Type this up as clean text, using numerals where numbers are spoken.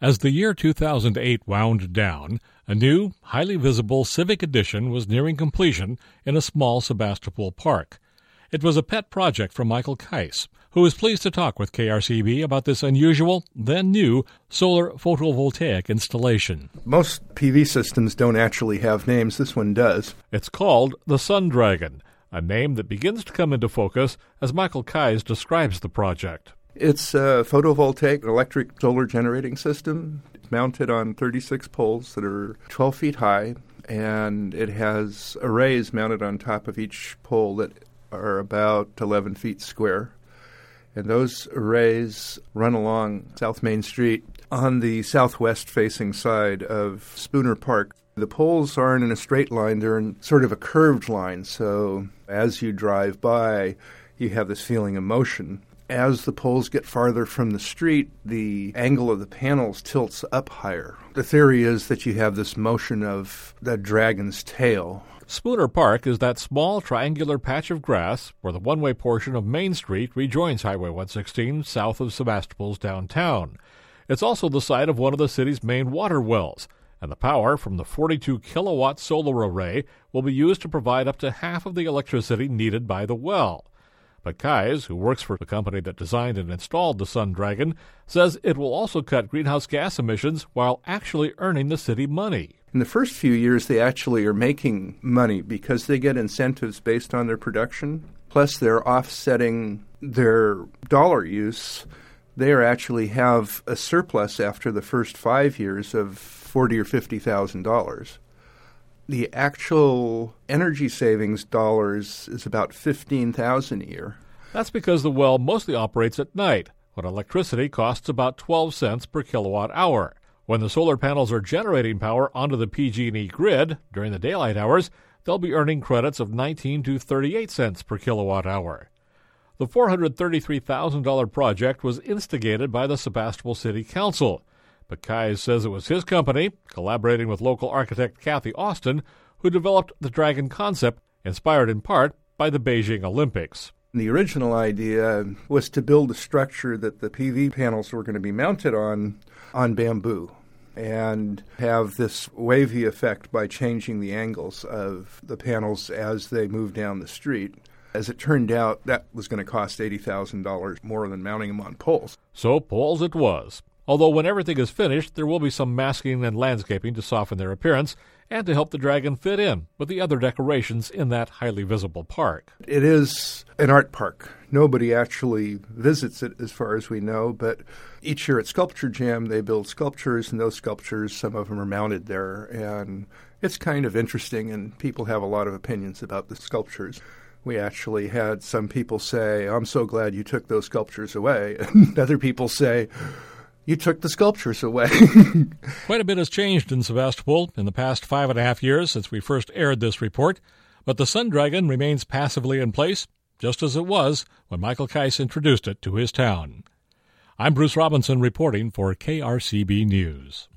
As the year 2008 wound down, a new, highly visible Civic Edition was nearing completion in a small Sebastopol park. It was a pet project from Michael Kais, who was pleased to talk with KRCB about this unusual, then new, solar photovoltaic installation. Most PV systems don't actually have names. This one does. It's called the Sun Dragon, a name that begins to come into focus as Michael Kais describes the project. It's a photovoltaic electric solar generating system. It's mounted on 36 poles that are 12 feet high, and it has arrays mounted on top of each pole that are about 11 feet square. And those arrays run along South Main Street on the southwest-facing side of Spooner Park. The poles aren't in a straight line, they're in sort of a curved line, so as you drive by, you have this feeling of motion. As the poles get farther from the street, the angle of the panels tilts up higher. The theory is that you have this motion of the dragon's tail. Spooner Park is that small triangular patch of grass where the one-way portion of Main Street rejoins Highway 116 south of Sebastopol's downtown. It's also the site of one of the city's main water wells, and the power from the 42-kilowatt solar array will be used to provide up to half of the electricity needed by the well. But Kais, who works for the company that designed and installed the Sun Dragon, says it will also cut greenhouse gas emissions while actually earning the city money. In the first few years, they actually are making money because they get incentives based on their production, plus they're offsetting their dollar use. They actually have a surplus after the first 5 years of $40,000 or $50,000. The actual energy savings dollars is about $15,000 a year. That's because the well mostly operates at night, when electricity costs about 12 cents per kilowatt hour. When the solar panels are generating power onto the PG&E grid during the daylight hours, they'll be earning credits of 19 to 38 cents per kilowatt hour. The $433,000 project was instigated by the Sebastopol City Council. But Kais says it was his company, collaborating with local architect Kathy Austin, who developed the Dragon concept, inspired in part by the Beijing Olympics. The original idea was to build a structure that the PV panels were going to be mounted on bamboo and have this wavy effect by changing the angles of the panels as they move down the street. As it turned out, that was going to cost $80,000 more than mounting them on poles. So poles it was. Although when everything is finished, there will be some masking and landscaping to soften their appearance and to help the dragon fit in with the other decorations in that highly visible park. It is an art park. Nobody actually visits it as far as we know, but each year at Sculpture Jam they build sculptures, and those sculptures, some of them are mounted there, and it's kind of interesting, and people have a lot of opinions about the sculptures. We actually had some people say, "I'm so glad you took those sculptures away," and other people say, "You took the sculptures away." Quite a bit has changed in Sebastopol in the past 5.5 years since we first aired this report, but the Sun Dragon remains passively in place, just as it was when Michael Kais introduced it to his town. I'm Bruce Robinson reporting for KRCB News.